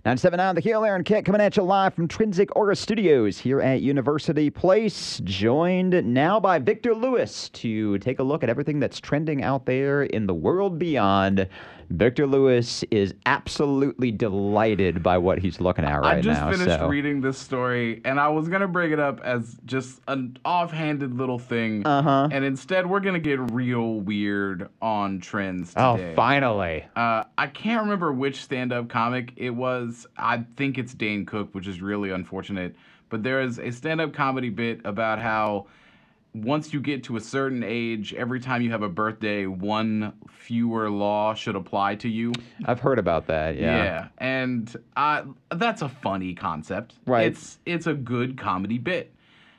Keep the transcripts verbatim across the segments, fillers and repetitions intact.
nine seven nine The Heel, Aaron Kent coming at you live from Trinsic Aura Studios here at University Place, joined now by Victor Lewis to take a look at everything that's trending out there in the world beyond. Victor Lewis is absolutely delighted by what he's looking at right now. I just now, finished so. reading this story, and I was going to bring it up as just an offhanded little thing. Uh-huh. And instead, we're going to get real weird on trends today. Oh, finally. Uh, I can't remember which stand-up comic it was. I think it's Dane Cook, which is really unfortunate. But there is a stand-up comedy bit about how once you get to a certain age, every time you have a birthday, one fewer law should apply to you. I've heard about that, yeah. Yeah, and uh, that's a funny concept. Right. It's it's a good comedy bit.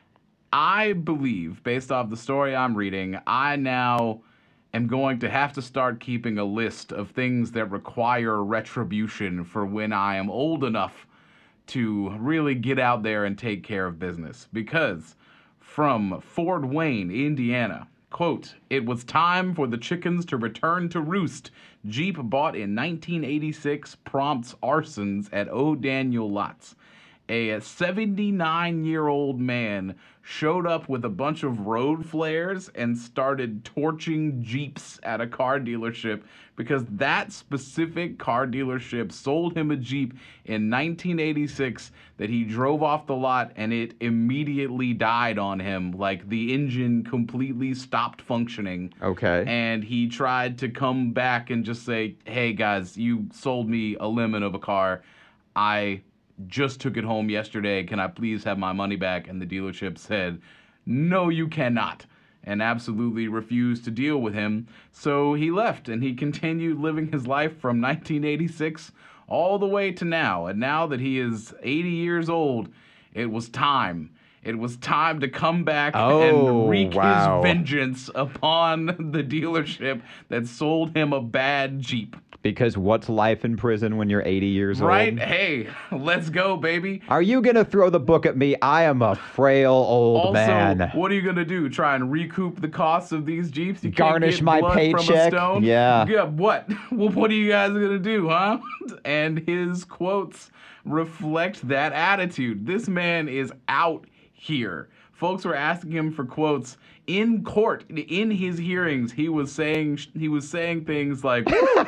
I believe, based off the story I'm reading, I now am going to have to start keeping a list of things that require retribution for when I am old enough to really get out there and take care of business. Because from Fort Wayne, Indiana, quote, "It was time for the chickens to return to roost. Jeep bought in nineteen eighty-six prompts arsons at O. Daniel Lots. A seventy-nine-year-old man showed up with a bunch of road flares and started torching Jeeps at a car dealership because that specific car dealership sold him a Jeep in nineteen eighty-six that he drove off the lot and it immediately died on him. Like the engine completely stopped functioning. Okay. And he tried to come back and just say, hey guys, you sold me a lemon of a car. I just took it home yesterday. Can I please have my money back? And the dealership said, no, you cannot, and absolutely refused to deal with him. So he left, and he continued living his life from nineteen eighty-six all the way to now. And now that he is eighty years old, it was time. It was time to come back Oh, and wreak wow. his vengeance upon the dealership that sold him a bad Jeep. Because what's life in prison when you're eighty years Right? old? Hey, let's go, baby. Are you going to throw the book at me? I am a frail old Also, man. what are you gonna do? Try and recoup the costs of these Jeeps? You can't Garnish get my blood from a paycheck? stone? Yeah. Yeah. What? Well, what are you guys gonna do, huh? And his quotes reflect that attitude. This man is out here. Folks were asking him for quotes in court. In his hearings, he was saying he was saying things like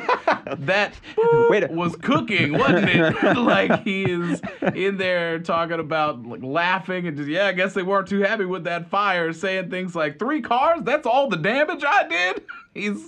that Wait a- was cooking, wasn't it? Like he is in there talking about like laughing and just yeah, I guess they weren't too happy with that fire, saying things like three cars, that's all the damage I did. He's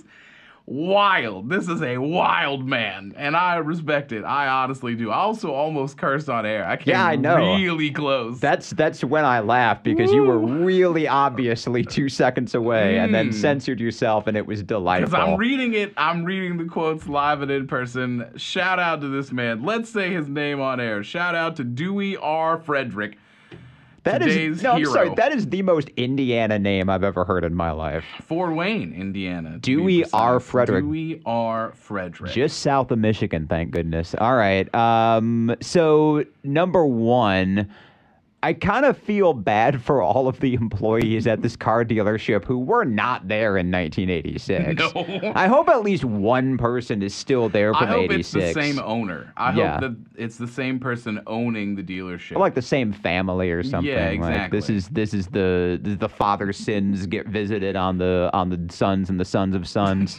wild. This is a wild man, and I respect it. I honestly do. I also almost cursed on air. I came Yeah, I know. really close. That's that's when I laughed because you were Woo. really obviously two seconds away and then Mm. censored yourself, and it was delightful. Because I'm reading it, I'm reading the quotes live and in person. Shout out to this man. Let's say his name on air. Shout out to Dewey R. Frederick. That is today's no, I'm hero. sorry. That is the most Indiana name I've ever heard in my life. Fort Wayne, Indiana. to be Dewey precise. R. Frederick. Dewey R. Frederick. Just south of Michigan, thank goodness. All right. Um, so number one, I kind of feel bad for all of the employees at this car dealership who were not there in nineteen eighty-six. No. I hope at least one person is still there from I hope eighty-six. it's the same owner. I Yeah. hope that it's the same person owning the delership. Or like the same family or something. Yeah, Like this exactly. is this is the this is the father's sins get visited on the on the sons and the sons of sons.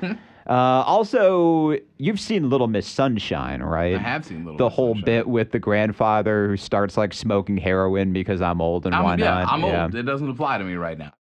Uh, also, you've seen Little Miss Sunshine, right? I have seen Little The Miss whole Sunshine. bit with the grandfather who starts like smoking heroin because I'm old and I'm, why yeah, not? I'm old. It doesn't apply to me right now.